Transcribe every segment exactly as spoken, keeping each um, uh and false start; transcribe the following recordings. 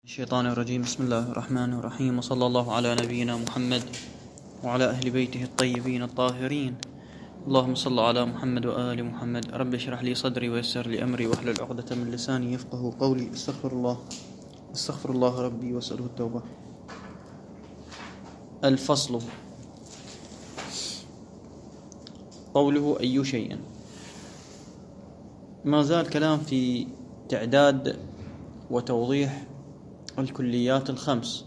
الشيطان الرجيم. بسم الله الرحمن الرحيم، وصلى الله على نبينا محمد وعلى أهل بيته الطيبين الطاهرين. اللهم صل على محمد وآل محمد. رب اشرح لي صدري ويسر لي أمري واحلل عقدة من لساني يفقه قولي. استغفر الله استغفر الله ربي واسأله التوبة. الفصل. قوله أي شيء. ما زال كلام في تعداد وتوضيح الكليات الخمس.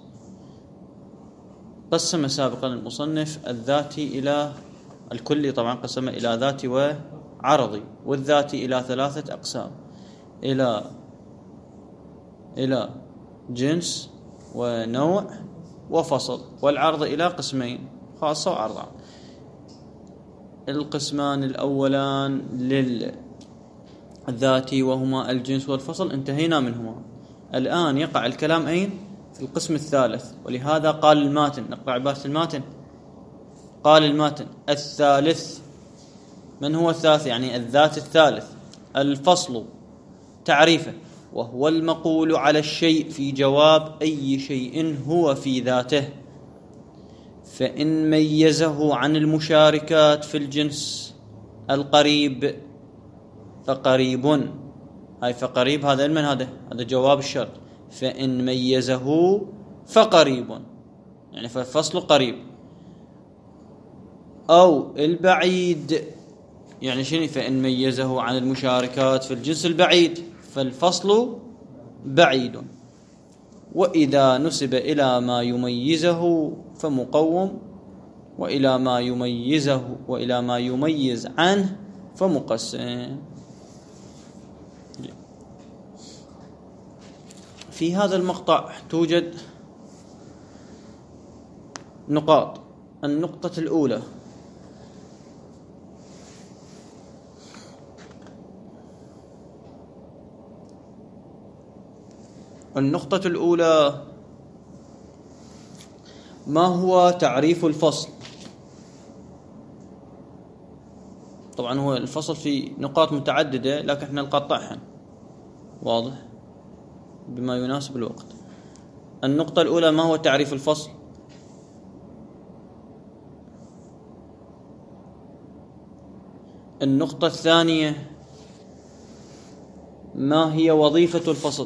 قسم سابقا المصنف الذاتي إلى الكلي، طبعا قسم إلى ذاتي وعرضي، والذاتي إلى ثلاثة أقسام: إلى إلى جنس ونوع وفصل، والعرض إلى قسمين: خاصة وعرض عام. القسمان الأولان للذاتي وهما الجنس والفصل انتهينا منهما. الآن يقع الكلام أين؟ في القسم الثالث، ولهذا قال الماتن، نقرأ عبارة الماتن. قال الماتن: الثالث. من هو الثالث؟ يعني الذات الثالث. الفصل تعريفه: وهو المقول على الشيء في جواب أي شيء هو في ذاته، فإن ميزه عن المشاركات في الجنس القريب فقريب. هاي فقريب هذا من هذا هذا جواب الشرط. فإن ميزه فقريب، يعني فالفصل قريب. أو البعيد، يعني شنو؟ فإن ميزه عن المشاركات في الجنس البعيد فالفصل بعيد. وإذا نسب إلى ما يميزه فمقوم، وإلى ما يميزه وإلى ما يميز عنه فمقسم. في هذا المقطع توجد نقاط. النقطة الأولى: النقطة الأولى ما هو تعريف الفصل؟ طبعا هو الفصل في نقاط متعددة، لكن احنا نقطعها واضح بما يناسب الوقت. النقطة الأولى: ما هو تعريف الفصل؟ النقطة الثانية: ما هي وظيفة الفصل؟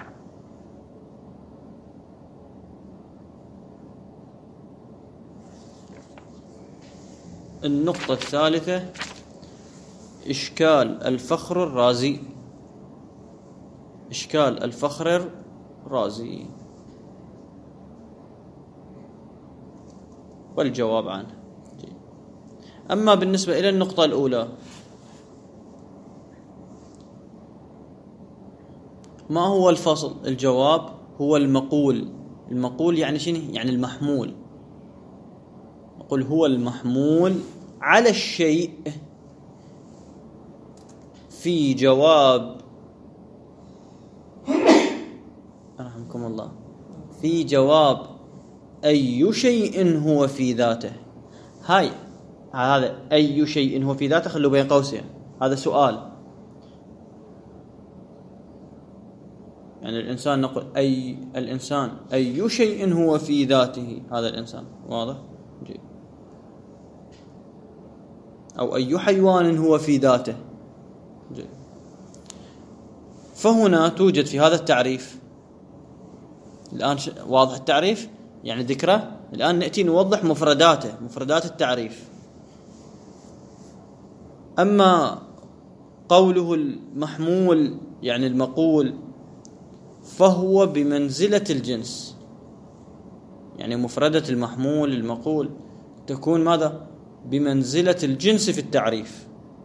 النقطة الثالثة: إشكال الفخر الرازي. إشكال الفخر الرازي والجواب عنه. أما بالنسبة إلى النقطة الأولى، ما هو الفصل؟ الجواب: هو المقول. المقول يعني شنو؟ يعني المحمول. نقول هو المحمول على الشيء في جواب رحمكم الله في جواب أي شيء هو في ذاته. هاي هذا أي شيء هو في ذاته خلوا بين قوسين، هذا سؤال. يعني الإنسان نقول أي الإنسان أي شيء هو في ذاته، هذا الإنسان واضح؟ جيد. أو أي حيوان هو في ذاته. جيد. فهنا توجد في هذا التعريف الآن ش... واضح التعريف يعني ذكره. الآن نأتي نوضح مفرداته، مفردات التعريف. أما قوله المحمول يعني المقول، فهو بمنزلة الجنس. يعني مفردة المحمول المقول تكون ماذا؟ بمنزلة الجنس في التعريف.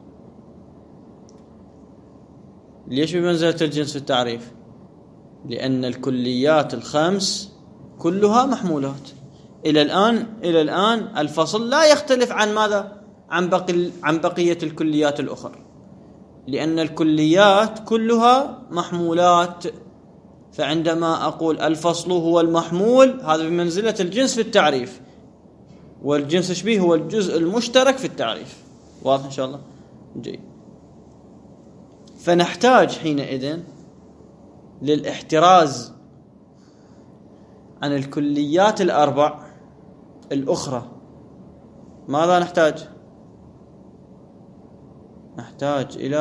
ليش بمنزلة الجنس في التعريف؟ لأن الكليات الخمس كلها محمولات. إلى الآن إلى الآن الفصل لا يختلف عن ماذا؟ عن بقي عن بقية الكليات الأخرى، لأن الكليات كلها محمولات. فعندما أقول الفصل هو المحمول، هذا بمنزلة الجنس في التعريف، والجنس شبيه هو الجزء المشترك في التعريف. واضح إن شاء الله؟ جيد. فنحتاج حينئذ للاحتراز عن الكليات الأربع الأخرى ماذا نحتاج؟ نحتاج إلى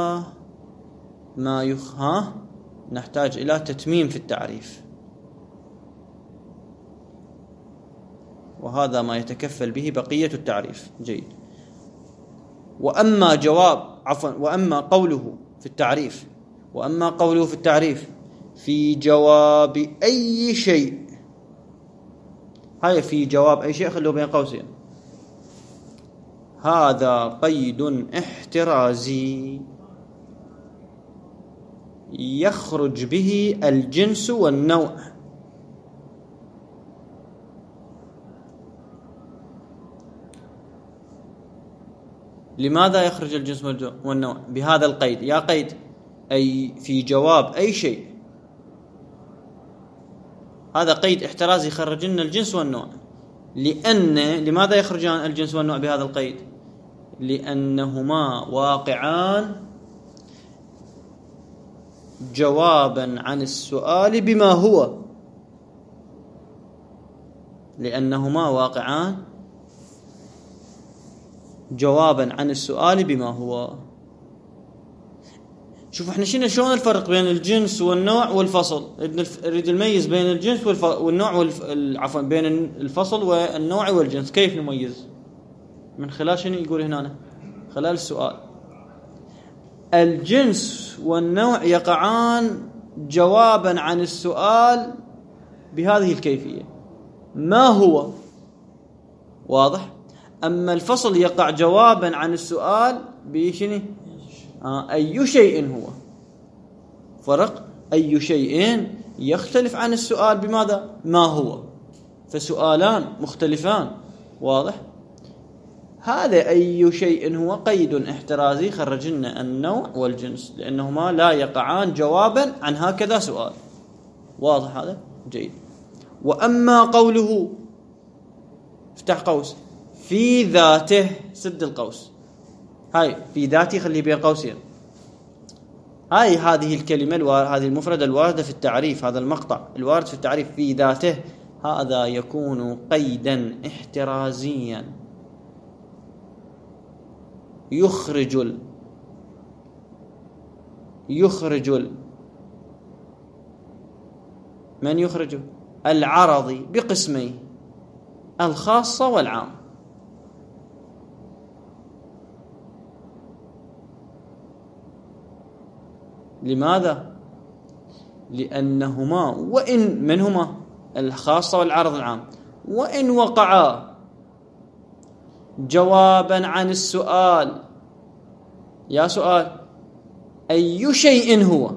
ما يخ ها نحتاج إلى تتميم في التعريف، وهذا ما يتكفل به بقية التعريف. جيد. وأما جواب عفوا وأما قوله في التعريف وأما قوله في التعريف في جواب أي شيء، هاي في جواب أي شيء خلوه بين قوسين، هذا قيد احترازي يخرج به الجنس والنوع. لماذا يخرج الجنس والنوع بهذا القيد؟ يا قيد أي في جواب أي شيء، هذا قيد احترازي يخرج لنا الجنس والنوع. لأن لماذا يخرجان الجنس والنوع بهذا القيد؟ لأنهما واقعان جوابا عن السؤال بما هو لأنهما واقعان جوابا عن السؤال بما هو. شوف احنا شنو شلون الفرق بين الجنس والنوع والفصل؟ نريد نميز بين الجنس والنوع والف... عفوا بين الفصل والنوع والجنس. كيف نميز؟ من خلال شنو يقول هنا؟ خلال السؤال. الجنس والنوع يقعان جوابا عن السؤال بهذه الكيفية، ما هو؟ واضح؟ أما الفصل يقع جوابا عن السؤال بشنو؟ آه أي شيء هو. فرق أي شيء يختلف عن السؤال بماذا؟ ما هو. فسؤالان مختلفان. واضح؟ هذا أي شيء هو قيد احترازي خرج لنا النوع والجنس، لأنهما لا يقعان جوابا عن هكذا سؤال. واضح هذا؟ جيد. وأما قوله افتح قوس في ذاته، سد القوس، هاي في ذاته خليه بين قوسين، هاي هذه الكلمة الوار... هذه المفردة الواردة في التعريف، هذا المقطع الوارد في التعريف في ذاته، هذا يكون قيدا احترازيا يخرج ال... يخرج ال... من يخرج العرضي بقسمين، الخاصة والعام. لماذا؟ لأنهما وإن منهما الخاصة والعرض العام وإن وقعا جوابا عن السؤال، يا سؤال أي شيء هو،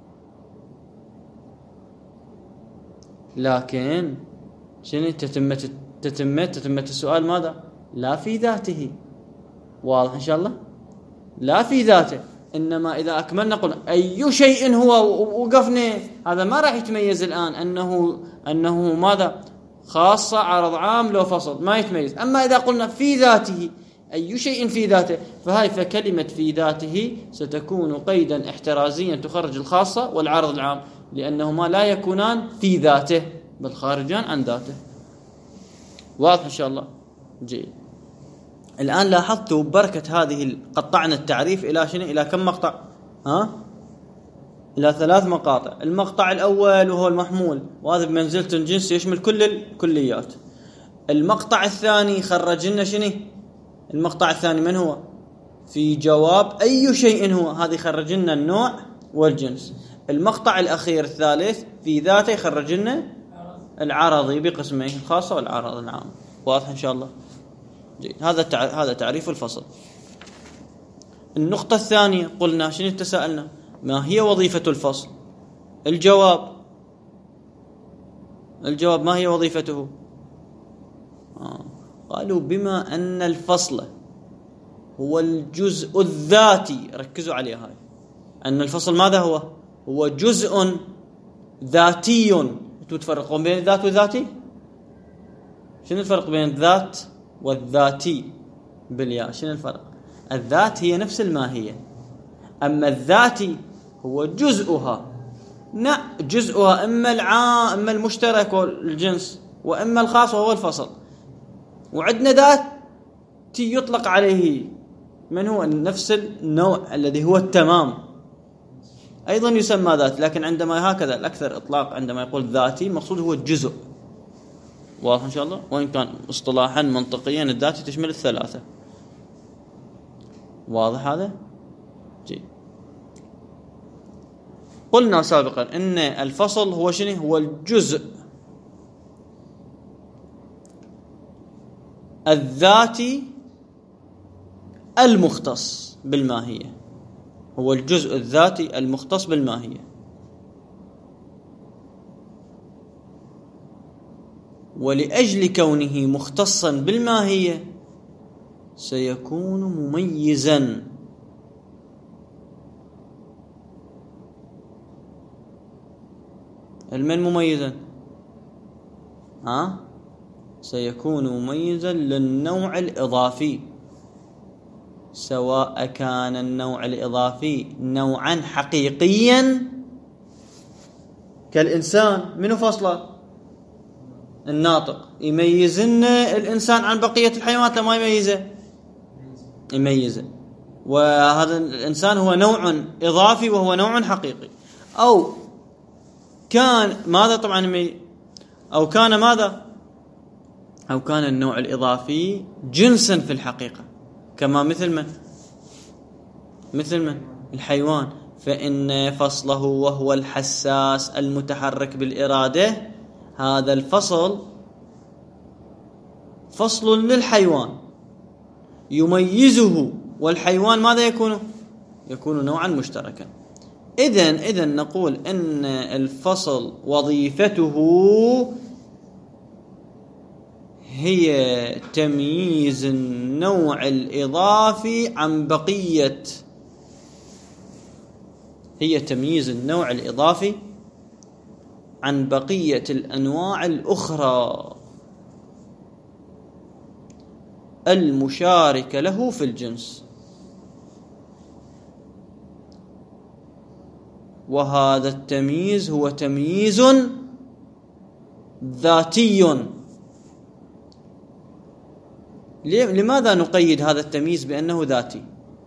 لكن شنو تتمة تتمة تتمة السؤال ماذا؟ لا في ذاته. واضح إن شاء الله؟ لا في ذاته، إنما إذا أكملنا قلنا أي شيء هو وقفنا، هذا ما راح يتميز الآن أنه أنه ماذا؟ خاصة عرض عام لو فصل، ما يتميز. أما إذا قلنا في ذاته أي شيء في ذاته، فهاي فكلمة في ذاته ستكون قيدا احترازيا تخرج الخاصة والعرض العام، لأنهما لا يكونان في ذاته بل خارجان عن ذاته. واضح إن شاء الله؟ جيد. الآن لاحظتوا بركة هذه، قطعنا التعريف إلى شنو؟ إلى كم مقطع؟ ها؟ إلى ثلاث مقاطع. المقطع الأول وهو المحمول، وهذا بمنزلة الجنس يشمل كل الكليات. المقطع الثاني خرج لنا شنو؟ المقطع الثاني من هو؟ في جواب أي شيء هو، هذه خرج لنا النوع والجنس. المقطع الأخير الثالث في ذاته يخرج لنا العرضي بقسمين، الخاصة والعرض العام. واضح إن شاء الله؟ جيد. هذا تع... هذا تعريف الفصل. النقطة الثانية قلنا شنو تساءلنا؟ ما هي وظيفة الفصل؟ الجواب الجواب ما هي وظيفته؟ آه. قالوا بما أن الفصل هو الجزء الذاتي، ركزوا عليها هاي، أن الفصل ماذا هو؟ هو جزء ذاتي. تفرقون بين الذات والذاتي؟ شنو الفرق بين الذات والذاتي بالياء؟ شنو الفرق؟ الذات هي نفس الماهية، أما الذاتي هو جزءها. نعم جزءها إما العام إما المشترك والجنس، وإما الخاص وهو الفصل. وعندنا ذاتي يطلق عليه من هو نفس النوع الذي هو التمام، أيضا يسمى ذات، لكن عندما هكذا الأكثر إطلاق عندما يقول ذاتي مقصود هو الجزء. واضح إن شاء الله؟ وإن كان اصطلاحا منطقيا الذاتي تشمل الثلاثة. واضح هذا؟ جيد. قلنا سابقا إن الفصل هو شنو؟ هو الجزء الذاتي المختص بالماهية، هو الجزء الذاتي المختص بالماهية. ولأجل كونه مختصا بالماهية سيكون مميزا. المن مميزا؟ ها؟ سيكون مميزا للنوع الإضافي، سواء كان النوع الإضافي نوعا حقيقيا كالإنسان. منو فصله؟ الناطق. يميزنا الإنسان عن بقية الحيوانات لما يميزه؟ يميزه. وهذا الإنسان هو نوع إضافي وهو نوع حقيقي. أو كان ماذا؟ طبعا أو كان ماذا؟ أو كان النوع الإضافي جنسا في الحقيقة، كما مثل من؟ مثل من؟ الحيوان. فإن فصله وهو الحساس المتحرك بالإرادة، هذا الفصل فصل للحيوان يميزه، والحيوان ماذا يكون؟ يكون نوعا مشتركا. إذن إذن نقول إن الفصل وظيفته هي تمييز النوع الإضافي عن بقية هي تمييز النوع الإضافي عن بقية الأنواع الأخرى المشاركة له في الجنس. وهذا التمييز هو تمييز ذاتي. لماذا نقيد هذا التمييز بأنه ذاتي؟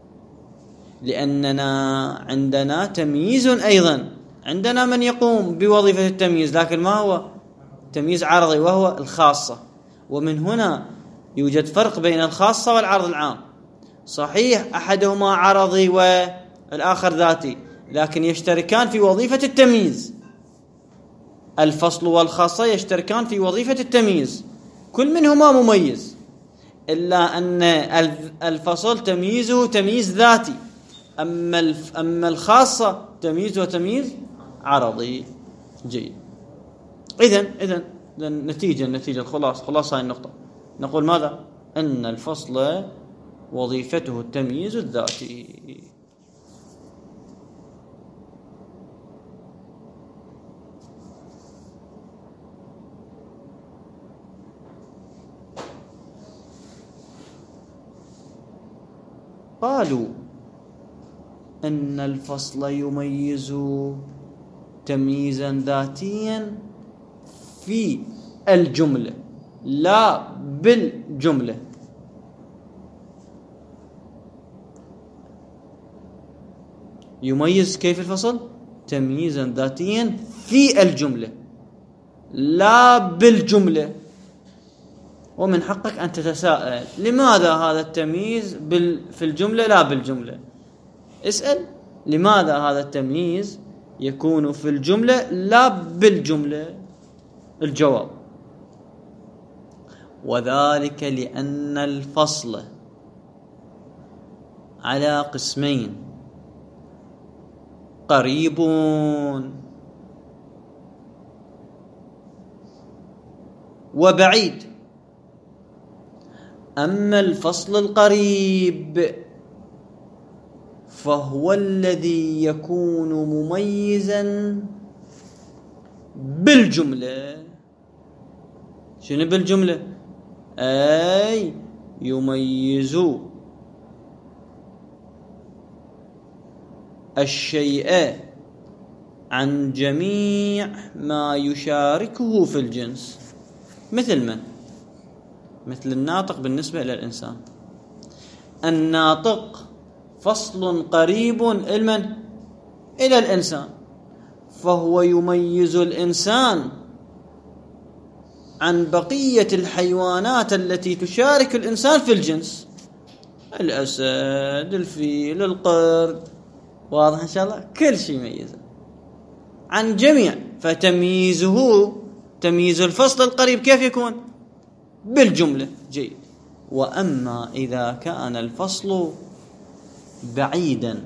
لأننا عندنا تمييز أيضا، عندنا من يقوم بوظيفة التمييز، لكن ما هو؟ تمييز عرضي وهو الخاصة. ومن هنا يوجد فرق بين الخاصة والعرض العام. صحيح أحدهما عرضي والآخر ذاتي، لكن يشتركان في وظيفة التمييز. الفصل والخاصة يشتركان في وظيفة التمييز، كل منهما مميز، إلا أن الفصل تمييزه تمييز ذاتي، أما أما الخاصة تمييزه تمييز عرضي. جيد. إذن إذن النتيجة النتيجة الخلاص خلاص هاي النقطة، نقول ماذا؟ أن الفصل وظيفته التمييز الذاتي. قالوا أن الفصل يميز تمييزا ذاتيا في الجملة لا بالجملة. يميز كيف الفصل؟ تمييزا ذاتيا في الجملة لا بالجملة. ومن حقك أن تتساءل لماذا هذا التمييز في الجملة لا بالجملة؟ اسأل لماذا هذا التمييز يكون في الجملة لا بالجملة؟ الجواب: وذلك لأن الفصل على قسمين: قريب وبعيد. أما الفصل القريب فهو الذي يكون مميزا بالجملة. شنو بالجملة؟ أي يميز الشيء عن جميع ما يشاركه في الجنس. مثل من؟ مثل الناطق بالنسبة إلى الإنسان. الناطق فصل قريب المن إلى الإنسان، فهو يميز الإنسان عن بقية الحيوانات التي تشارك الإنسان في الجنس، الأسد، الفيل، القرد. واضح إن شاء الله؟ كل شيء يميزه عن جميع. فتمييزه، تمييز الفصل القريب كيف يكون؟ بالجملة. جيد. وأما إذا كان الفصل بعيدا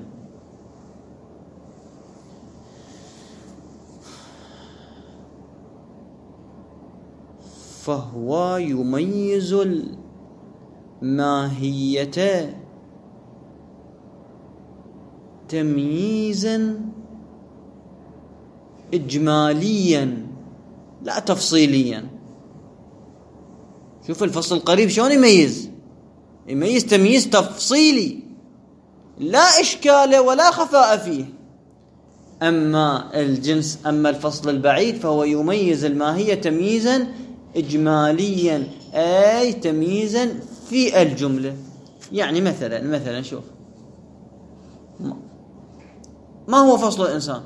فهو يميز الماهية تمييزا إجماليا لا تفصيليا. شوف الفصل القريب شلون يميز، يميز تمييز تفصيلي لا إشكال ولا خفاء فيه. أما الجنس، أما الفصل البعيد فهو يميز الماهية تمييزا إجماليا، أي تمييزا في الجملة. يعني مثلا مثلا شوف، ما هو فصل الإنسان؟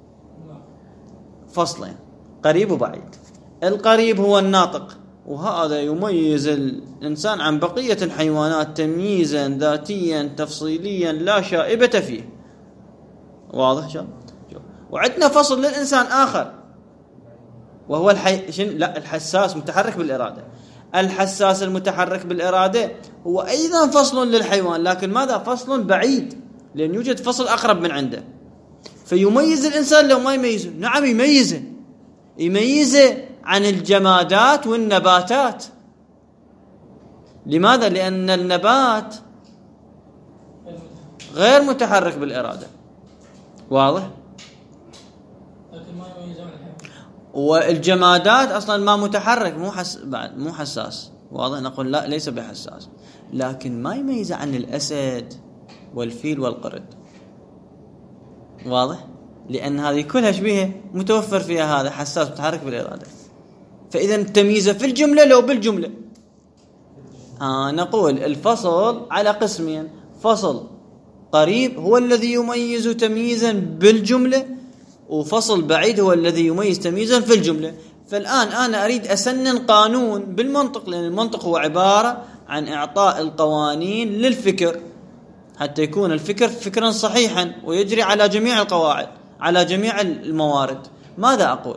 فصلين، قريب وبعيد. القريب هو الناطق، وهذا يميز الإنسان عن بقية الحيوانات تمييزا ذاتيا تفصيليا لا شائبة فيه. واضح شو؟ وعندنا فصل للإنسان آخر وهو الحي... شن... لا الحساس متحرك بالإرادة. الحساس المتحرك بالإرادة هو أيضا فصل للحيوان، لكن ماذا؟ فصل بعيد، لأن يوجد فصل أقرب من عنده. فيميز الإنسان لو ما يميزه. نعم يميزه، يميزه عن الجمادات والنباتات. لماذا؟ لأن النبات غير متحرك بالإرادة. واضح؟ والجمادات أصلا ما متحرك، مو حس... بعد مو حساس. واضح؟ نقول لا ليس بحساس، لكن ما يميز عن الأسد والفيل والقرد. واضح؟ لأن هذه كلها شبيهة متوفر فيها هذا حساس متحرك بالإرادة. فإذا تمييزه في الجملة لو بالجملة. آه نقول الفصل على قسمين: فصل قريب هو الذي يميز تمييزا بالجملة، وفصل بعيد هو الذي يميز تمييزا في الجملة. فالآن أنا أريد أسنن قانون بالمنطق، لأن المنطق هو عبارة عن إعطاء القوانين للفكر حتى يكون الفكر فكرا صحيحا ويجري على جميع القواعد، على جميع الموارد. ماذا أقول؟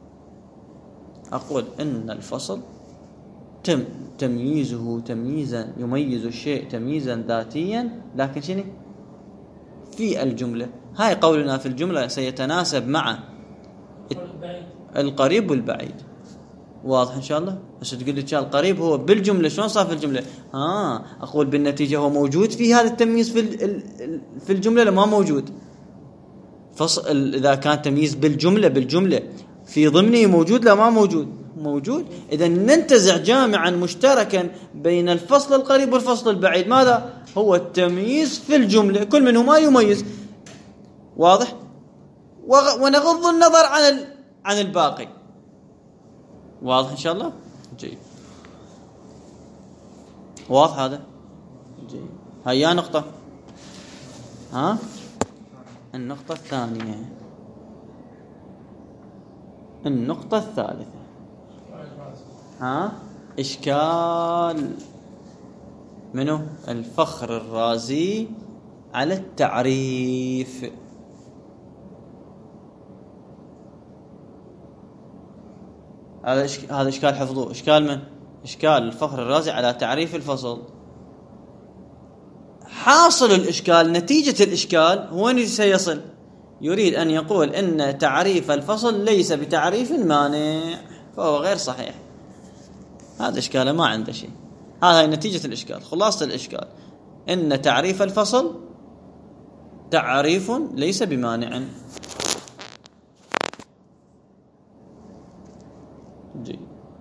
أقول إن الفصل تم تمييزه تمييزا يميز الشيء تمييزا ذاتيا، لكن شنو؟ في الجملة. هاي قولنا في الجملة سيتناسب مع القريب والبعيد. واضح إن شاء الله؟ بس تقول لي القريب هو بالجملة، شلون صار في الجملة؟ آه أقول بالنتيجة هو موجود في هذا التمييز في في الجملة لما موجود. فصل إذا كان تمييز بالجملة بالجملة في ضمنه موجود لا ما موجود؟ موجود. إذا ننتزع جامعا مشتركا بين الفصل القريب والفصل البعيد. ماذا هو؟ التمييز في الجملة، كل منهما يميز. واضح؟ ونغض النظر عن عن الباقي. واضح إن شاء الله؟ جيد. واضح هذا؟ جيد. هيا نقطة. ها؟ النقطة الثانية. النقطة الثالثة. ها؟ إشكال منه الفخر الرازي على التعريف. هذا هذا إشكال حفظوه. إشكال من؟ إشكال الفخر الرازي على تعريف الفصل. حاصل الإشكال، نتيجة الإشكال هو وين سيصل؟ يريد أن يقول إن تعريف الفصل ليس بتعريف مانع، فهو غير صحيح. هذا إشكال ما عنده شيء. هذا نتيجة الإشكال. خلاصة الإشكال إن تعريف الفصل تعريف ليس بمانع. جيد.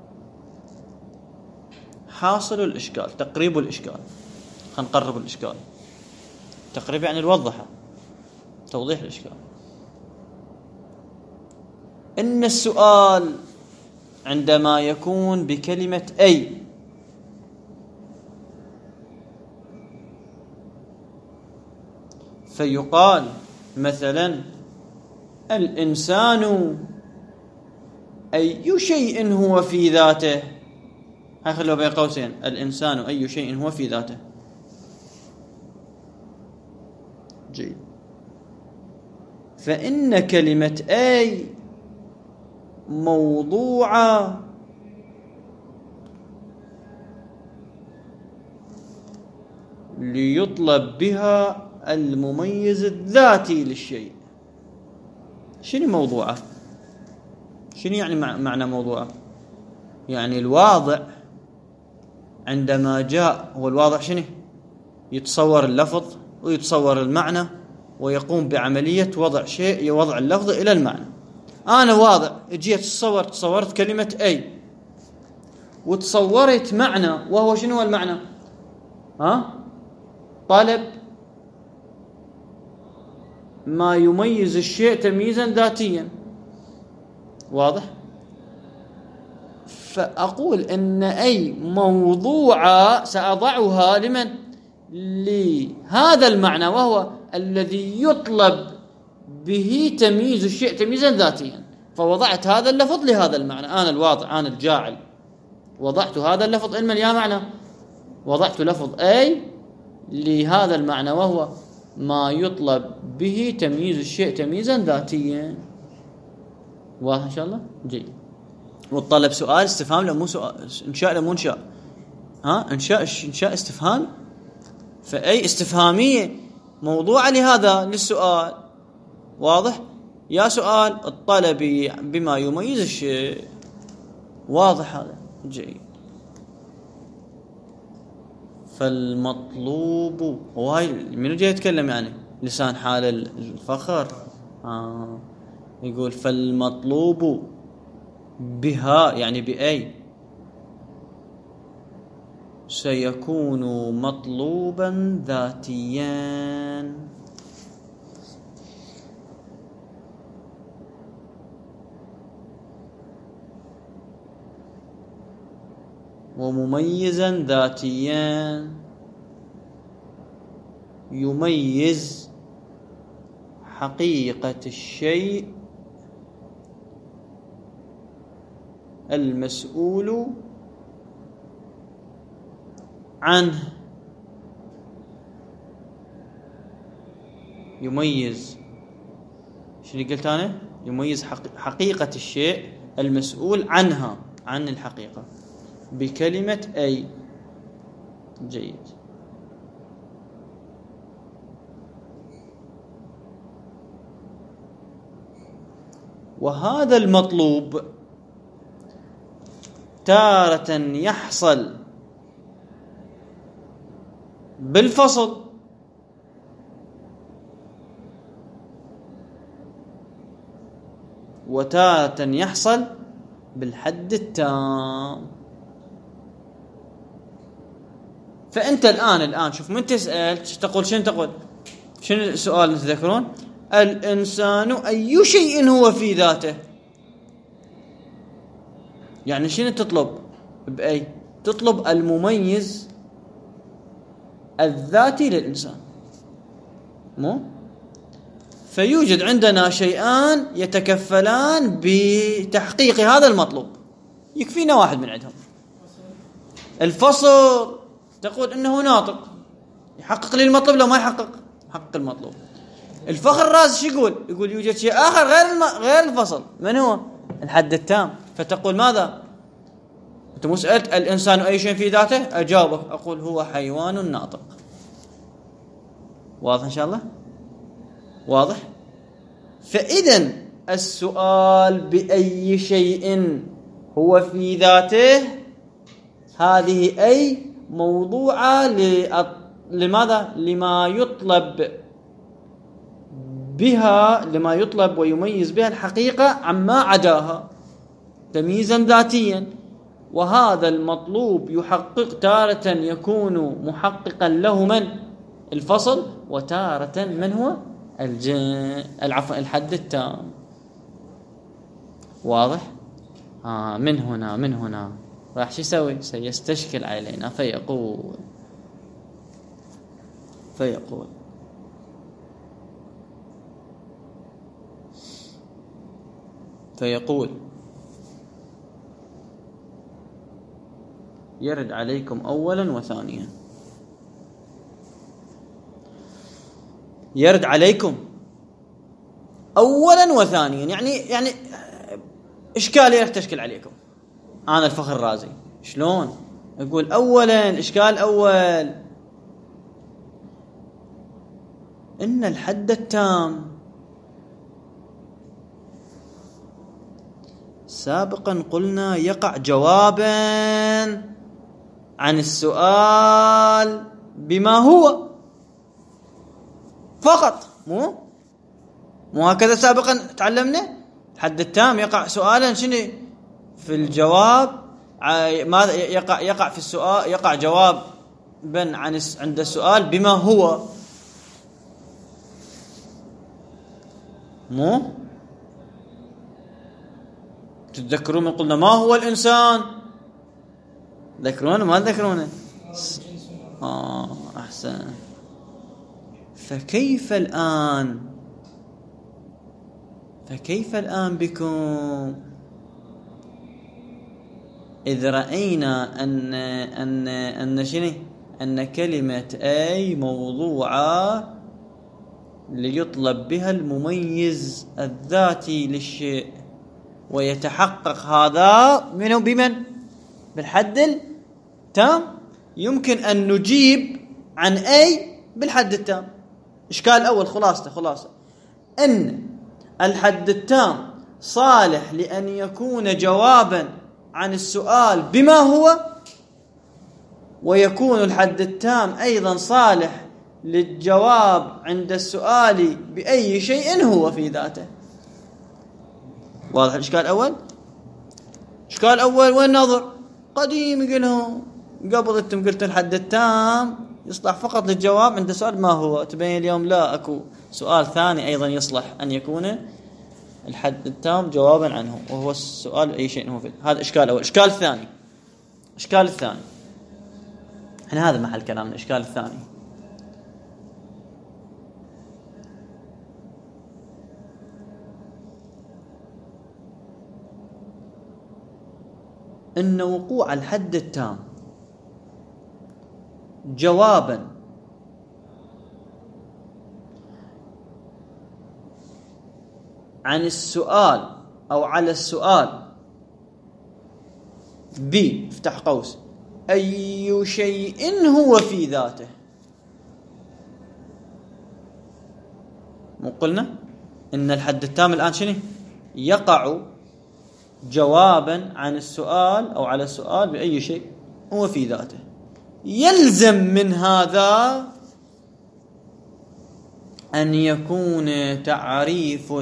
حاصل الإشكال، تقريب الإشكال. خلينا نقرب الإشكال. تقريب يعني الوضحة، توضيح الإشكال. إن السؤال عندما يكون بكلمة أي فيقال مثلا الإنسان أي شيء هو في ذاته، هخلوا بين قوسين الإنسان أي شيء هو في ذاته. جيد. فإن كلمة أي موضوعة ليطلب بها المميز الذاتي للشيء. شنو موضوعه؟ شنو يعني معنى موضوعه؟ يعني الواضع عندما جاء، هو الواضع شنو؟ يتصور اللفظ ويتصور المعنى ويقوم بعملية وضع شيء، وضع اللفظ إلى المعنى. أنا واضع جيت تصورت تصورت كلمة أي وتصورت معنى، وهو شنو هو المعنى؟ ها؟ طلب ما يميز الشيء تمييزا ذاتيا. واضح؟ فأقول إن أي موضوعة سأضعها لمن؟ لهذا المعنى، وهو الذي يطلب به تمييز الشيء تمييزا ذاتيا. فوضعت هذا اللفظ لهذا المعنى. أنا الواضع، أنا الجاعل، وضعت هذا اللفظ علما يا معنى، وضعت لفظ أي لهذا المعنى، وهو ما يطلب به تمييز الشيء تمييزا ذاتيا. واضح إن شاء الله؟ جيد. والطلب سؤال استفهام لو مو سؤال، إنشاء لو مو إنشاء، ها إنشاء إنشاء استفهام. فأي استفهامية موضوعة لهذا للسؤال. واضح؟ يا سؤال الطلب بما يميز الشيء. واضح هذا؟ جيد. فالمطلوب وهاي منو جاي يتكلم يعني لسان حال الفخر. آه. يقول فالمطلوب بها يعني بأي سيكون مطلوبا ذاتيا. ومميزا ذاتيا يميز حقيقة الشيء المسؤول عنه. يميز شنو قلت أنا؟ يميز حقيقة الشيء المسؤول عنها، عن الحقيقة، بكلمة أي. جيد. وهذا المطلوب تارة يحصل بالفصل، وتارة يحصل بالحد التام. فأنت الآن الآن شوف من تسأل تقول شنو تقول؟ شنو السؤال تذكرون؟ الإنسان أي شيء هو في ذاته. يعني شنو تطلب بأي؟ تطلب المميز الذاتي للإنسان، مو؟ فيوجد عندنا شيئان يتكفلان بتحقيق هذا المطلوب، يكفينا واحد من عندهم. الفصل تقول إنه ناطق يحقق لي المطلوب، لو ما يحقق يحقق المطلوب. الفخر الرازي شو يقول؟ يقول يوجد شيء آخر غير الم... غير الفصل، من هو؟ الحد التام. فتقول ماذا؟ أنت مو سألت الإنسان أي شيء في ذاته؟ أجابك أقول هو حيوان ناطق. واضح إن شاء الله؟ واضح؟ فإذن السؤال بأي شيء هو في ذاته، هذه أي موضوعة لماذا؟ لما يطلب بها، لما يطلب ويميز بها الحقيقة عما عداها تمييزا ذاتيا. وهذا المطلوب يحقق تارة يكون محققا له من؟ الفصل، وتارة من هو؟ العفو الحد التام. واضح؟ آه من هنا من هنا راح شو يسوي؟ سيستشكل علينا فيقول فيقول فيقول يرد عليكم أولا وثانيا. يرد عليكم أولا وثانيا يعني يعني إشكالية راح تشكل عليكم. أنا الفخر الرازي شلون أقول أولا؟ إشكال أول إن الحد التام سابقا قلنا يقع جوابا عن السؤال بما هو فقط. مو مو هكذا سابقا تعلمنا؟ الحد التام يقع سؤالا شنو في الجواب، ماذا يقع يقع في السؤال، يقع جواب بن عن عند السؤال بما هو. مو تتذكرون من قلنا ما هو الإنسان؟ ذكرونه ما تذكرونه؟ آه أحسن. فكيف الآن فكيف الآن بكم إذ رأينا أن أن أن شنو أن كلمة أي موضوعة ليطلب بها المميز الذاتي للشيء، ويتحقق هذا منه بمن؟ بالحد التام. يمكن أن نجيب عن أي بالحد التام. إشكال الأول خلاصة خلاصة أن الحد التام صالح لأن يكون جوابا عن السؤال بما هو، ويكون الحد التام أيضا صالح للجواب عند السؤال بأي شيء هو في ذاته. واضح الإشكال الأول؟ إشكال الأول وين نظر قديم يقولهم قبل أنتم قلت الحد التام يصلح فقط للجواب عند سؤال ما هو، تبين اليوم لا أكو سؤال ثاني أيضا يصلح أن يكون الحد التام جوابا عنه، وهو السؤال أي شيء هو فيه. هذا إشكال أول. إشكال الثاني إشكال الثاني احنا هذا محل كلامنا. الإشكال الثاني أن وقوع الحد التام جوابا عن السؤال أو على السؤال ب افتح قوس أي شيء هو في ذاته. مو قلنا إن الحد التام الآن شنو يقع جوابا عن السؤال أو على السؤال بأي شيء هو في ذاته. يلزم من هذا أن يكون تعريف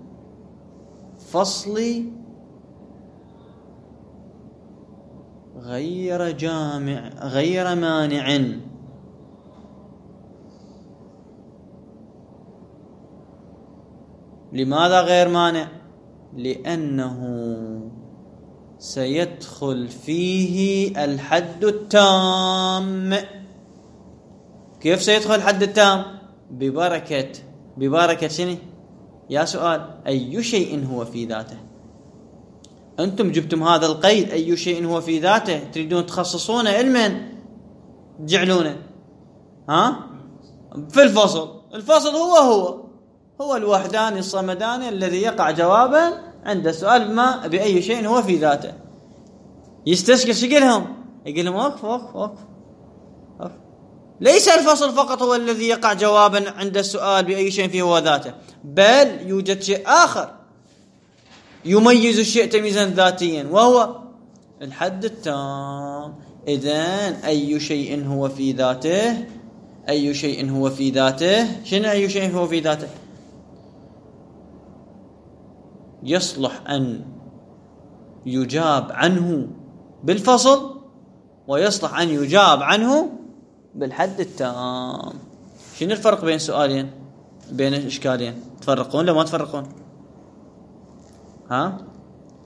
الفصل غير جامع غير مانع. لماذا غير مانع؟ لأنه سيدخل فيه الحد التام. كيف سيدخل الحد التام؟ ببركة ببركة شنو يا سؤال؟ أي شيء هو في ذاته. أنتم جبتم هذا القيد أي شيء هو في ذاته، تريدون تخصصونه علما تجعلونه ها في الفصل. الفصل هو هو هو الوحداني الصمداني الذي يقع جوابا عند السؤال ما بأي شيء هو في ذاته. يستشكل شكلهم يقول لهم وقف وقف وقف وقف. ليس الفصل فقط هو الذي يقع جوابا عند السؤال بأي شيء فيه هو ذاته، بل يوجد شيء آخر يميز الشيء تمييزا ذاتيا وهو الحد التام. إذن أي شيء هو في ذاته أي شيء هو في ذاته شنو أي شيء هو في ذاته؟ يصلح أن يجاب عنه بالفصل، ويصلح أن يجاب عنه بالحد التام. شنو الفرق بين سؤالين بين إشكالين؟ تفرقون ولا ما تفرقون؟ ها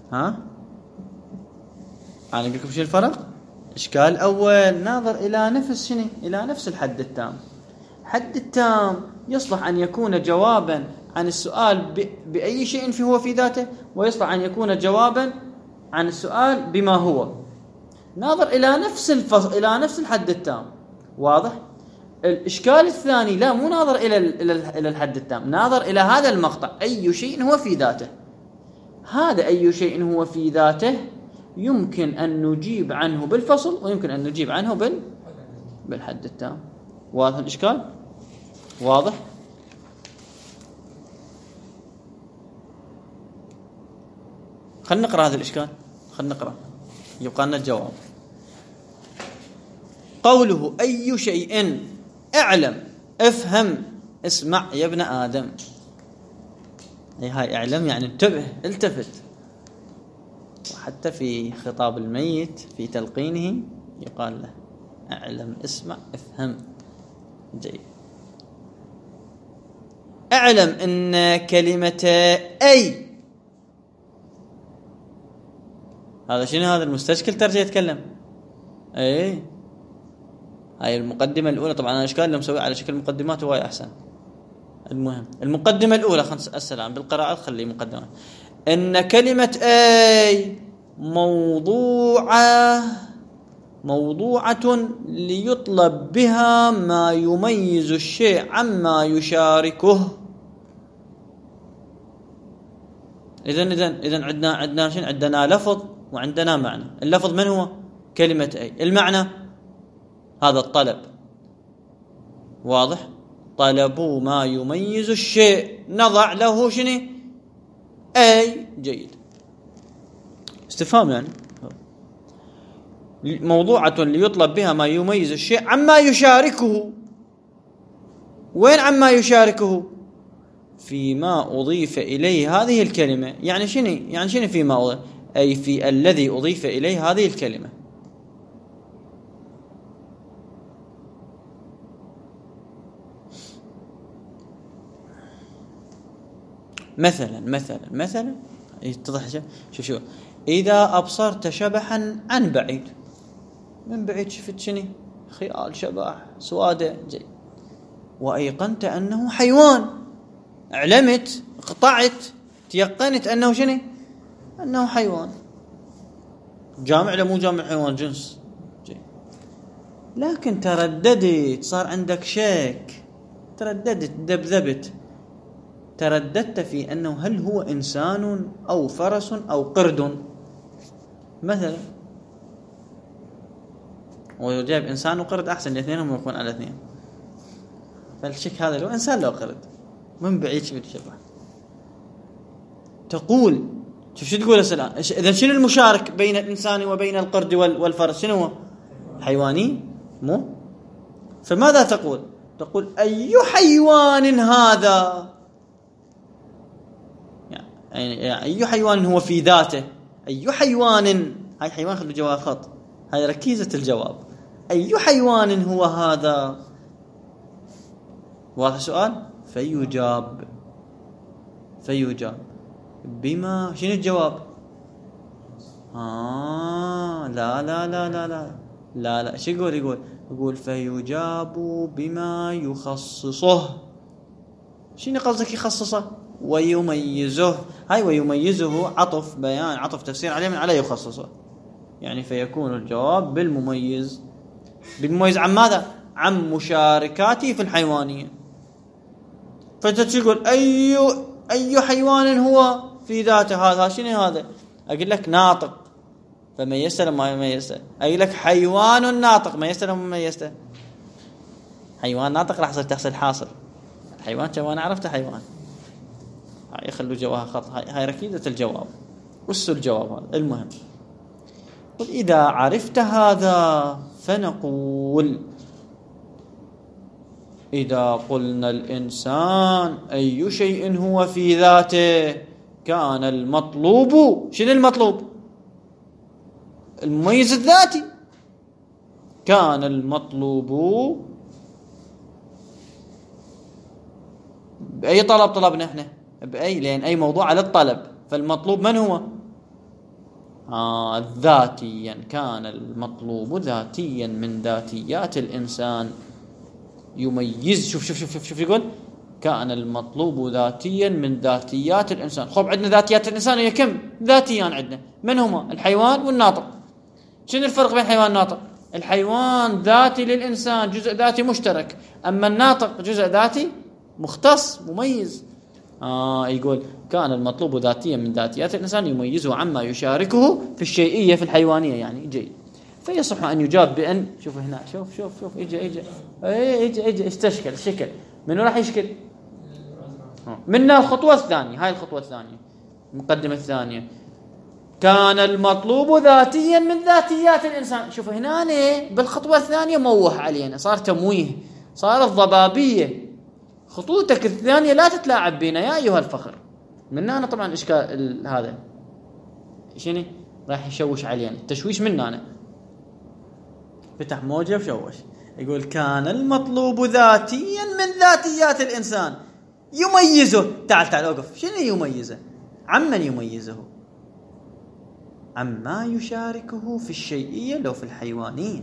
ها أنا أقول لكم شو الفرق. إشكال أول ناظر إلى نفس شنو؟ إلى نفس الحد التام. حد التام يصلح أن يكون جوابا عن السؤال بأي شيء في هو في ذاته، ويصلح أن يكون جوابا عن السؤال بما هو. ناظر إلى نفس الفصل، إلى نفس الحد التام. واضح؟ الإشكال الثاني لا، مو ناظر إلى إلى الحد التام، ناظر إلى هذا المقطع أي شيء هو في ذاته. هذا أي شيء هو في ذاته يمكن أن نجيب عنه بالفصل، ويمكن أن نجيب عنه بال بالحد التام. واضح الإشكال؟ واضح؟ خلنا نقرأ هذا الإشكال، خلنا نقرأ يبقى لنا الجواب. قوله أي شيء، اعلم، افهم، اسمع يا ابن آدم. أي هاي اعلم يعني انتبه، التفت. وحتى في خطاب الميت في تلقينه يقال له اعلم، اسمع، افهم. جيد. اعلم ان كلمة أي، هذا شنو؟ هذا المستشكل ترجع يتكلم. اي هاي المقدمة الأولى. طبعا أنا إشكال لو مسوي على شكل مقدمات هواي أحسن. المهم المقدمة الأولى، خلص السلام بالقراءة خلي مقدمة. إن كلمة أي موضوعة موضوعة ليطلب بها ما يميز الشيء عما يشاركه. إذن إذن إذن عندنا عندنا شنو؟ عندنا لفظ وعندنا معنى. اللفظ من هو؟ كلمة أي. المعنى هذا الطلب. واضح؟ طلبوا ما يميز الشيء، نضع له شنو؟ أي. جيد. استفهام يعني. موضوعة ليطلب بها ما يميز الشيء عما يشاركه. وين عما يشاركه؟ فيما أضيف إليه هذه الكلمة. يعني شنو؟ يعني شنو فيما أضيف؟ أي في الذي أضيف إليه هذه الكلمة. مثلا مثلا مثلا يتضح شو شو إذا أبصرت شبحا عن بعيد، من بعيد شفت شنو؟ خيال شبح سوادة. جيد. وأيقنت أنه حيوان، علمت، قطعت، تيقنت أنه شنو؟ أنه حيوان. جامع لا مو جامع حيوان جنس. جيد. لكن ترددت، صار عندك شك، ترددت، دبذبت، ترددت في أنه هل هو إنسان أو فرس أو قرد مثلا. وجاب إنسان وقرد أحسن، الاثنين يكون على اثنين. فالشك هذا لو إنسان لو قرد من بعيد شو بتشبه. تقول شوف شو تقول السلام. إذا شنو المشارك بين الإنسان وبين القرد والفرس؟ شنو هو؟ حيواني مو. فماذا تقول؟ تقول أي حيوان هذا؟ يعني أي حيوان هو في ذاته؟ أي حيوان، هاي حيوان خذ بجواب خط، هاي ركيزة الجواب. أي حيوان هو هذا؟ واضح السؤال؟ فيجاب فيجاب بما شنو الجواب؟ آه لا لا لا لا لا لا لا شو يقول؟ يقول يقول فيجاب بما يخصصه. شنو قصدك يخصصه؟ ويميزه. هاي ويميزه عطف بيان، عطف تفسير عليه من عليه يخصصه. يعني فيكون الجواب بالمميز. بالمميز عن ماذا؟ عن مشاركاته في الحيوانية. فتقول أي أي حيوان هو في ذاته هذا؟ شنو هذا؟ أقول لك ناطق فميزته لما ميزته. أقول لك حيوان ناطق ميزته لما ميزته. حيوان ناطق راح يصير تحصيل حاصل. الحيوان كما أنا عرفته حيوان. هاي خلوا جواها خط. هاي, هاي ركيزة الجواب. وش الجواب هذا؟ المهم قل إذا عرفت هذا فنقول إذا قلنا الإنسان أي شيء هو في ذاته كان المطلوب. شنو المطلوب؟ المميز الذاتي. كان المطلوب بأي طلب طلبنا احنا؟ بأي، لأن أي موضوع على الطلب. فالمطلوب من هو؟ آه ذاتيا، كان المطلوب ذاتيا من ذاتيات الإنسان يميز. شوف شوف شوف شوف يقول كان المطلوب ذاتيا من ذاتيات الإنسان. خب عندنا ذاتيات الإنسان هي كم ذاتيان عندنا؟ من هما؟ الحيوان والناطق. شنو الفرق بين الحيوان والناطق؟ الحيوان ذاتي للإنسان، جزء ذاتي مشترك، أما الناطق جزء ذاتي مختص مميز. آه يقول كان المطلوب ذاتيا من ذاتيات الإنسان يميزه عما يشاركه في الشيئية في الحيوانية. يعني جيد. فيصح أن يجاب بأن، شوف هنا، شوف شوف شوف إجا إجا إجا إجا استشكل الشكل. منو راح يشكل؟ منا الخطوة الثانية. هاي الخطوة الثانية، المقدمة الثانية. كان المطلوب ذاتيا من ذاتيات الإنسان. شوف هنا بالخطوة الثانية موه علينا، صار تمويه، صارت ضبابية. خطوتك الثانية لا تتلاعب بينا يا أيها الفخر. من هنا طبعا إشكال هذا شنو راح يشوش علينا، التشويش من هنا. فتح موجة وشوش. يقول كان المطلوب ذاتيا من ذاتيات الإنسان يميزه. تعال تعال أوقف. شنو يميزه؟ عمن يميزه؟ عما يشاركه في الشيئية لو في الحيوانية.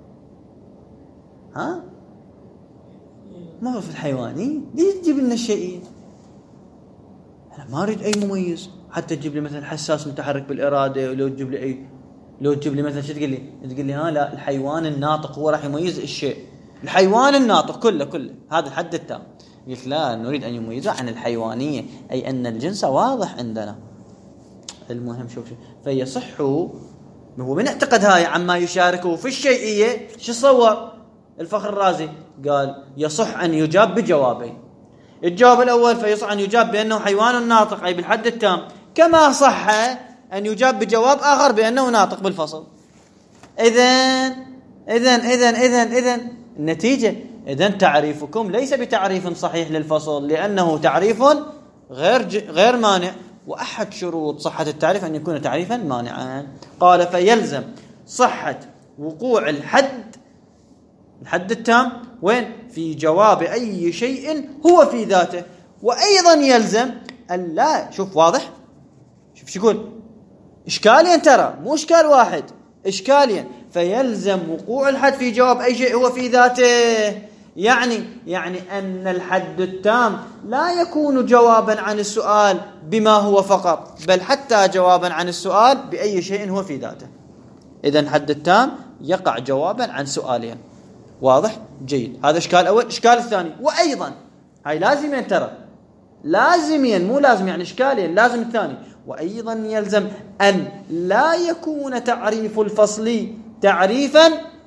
ها ما هو في الحيوانية. ليش تجيب لنا الشيئية؟ أنا ما أريد أي مميز. حتى تجيب لي مثلا حساس متحرك بالإرادة، ولو تجيب لي أي، لو تجيب لي مثلا شو تقول لي؟ تقول لي ها لا الحيوان الناطق هو راح يميز الشيء. الحيوان الناطق كله كله هذا الحد التام. قلت لا، نريد أن يميزه عن الحيوانية، أي أن الجنس واضح عندنا. المهم شوف شوف فيصح، هو من اعتقد هاي عما يشاركه في الشيئية. شو صور الفخر الرازي؟ قال يصح أن يجاب بجوابين. الجواب الأول فيصح أن يجاب بأنه حيوان ناطق أي بالحد التام، كما صح أن يجاب بجواب آخر بأنه ناطق بالفصل. إذن إذن إذن إذن إذن النتيجة، إذن تعريفكم ليس بتعريف صحيح للفصل، لأنه تعريف غير غير مانع. وأحد شروط صحة التعريف أن يكون تعريفا مانعا. قال فيلزم صحة وقوع الحد الحد التام وين؟ في جواب أي شيء هو في ذاته. وأيضا يلزم أن لا، شوف واضح، شوف شو يقول، إشكاليا ترى مو إشكال واحد، إشكاليا. فيلزم وقوع الحد في جواب أي شيء هو في ذاته، يعني يعني أن الحد التام لا يكون جوابا عن السؤال بما هو فقط، بل حتى جوابا عن السؤال بأي شيء هو في ذاته. إذن الحد التام يقع جوابا عن سؤالين. واضح؟ جيد. هذا إشكال أول. إشكال الثاني، وأيضا هاي لازمين ترى، لازمين مو لازم، يعني إشكالين لازم الثاني. وأيضا يلزم أن لا يكون تعريف الفصل تعريفا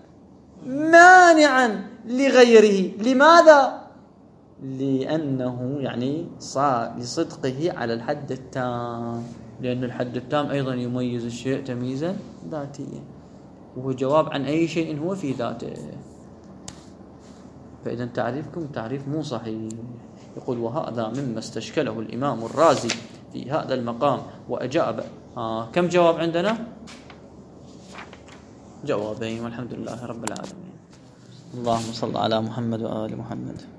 مانعا لغيره. لماذا؟ لأنه يعني صار لصدقه على الحد التام، لأن الحد التام أيضا يميز الشيء تمييزا ذاتيا، وهو جواب عن أي شيء هو في ذاته. فإذا تعريفكم تعريف مو صحيح. يقول وهذا مما استشكله الإمام الرازي في هذا المقام وأجاب. آه كم جواب عندنا؟ جوابين، والحمد لله رب العالمين. اللهم صل على محمد وآل محمد.